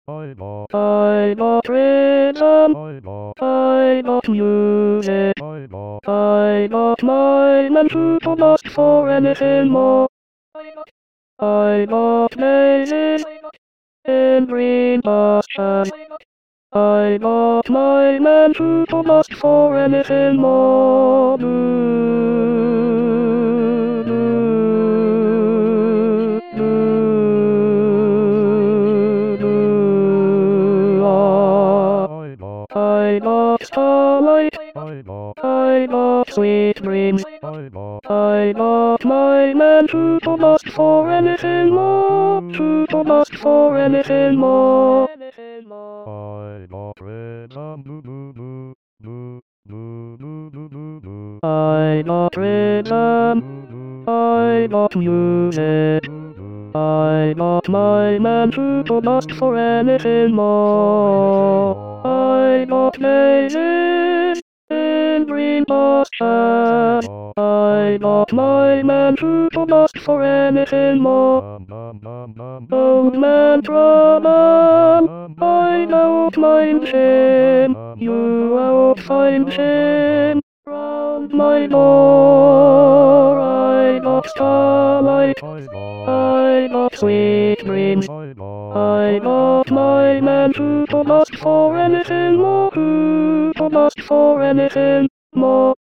I love rhythm. I love music. I love my man who don't ask for anything more. I love blazing in green pastures. I love my man who don't ask for anything more. I love starlight. I love sweet dreams. I love my man who don't ask for anything more. Who don't ask for anything more. I love rhythm, do do do do do do do do do. I love rhythm. I love music. I love my man who don't ask for anything more. I love blazing in green pastures. I love my man who don't ask for anything more. Old man drama, I don't mind him. You won't find him round my door. I love starlight. I love sweet dreams. I love my man who don't ask for anything more. Who don't ask for anything more.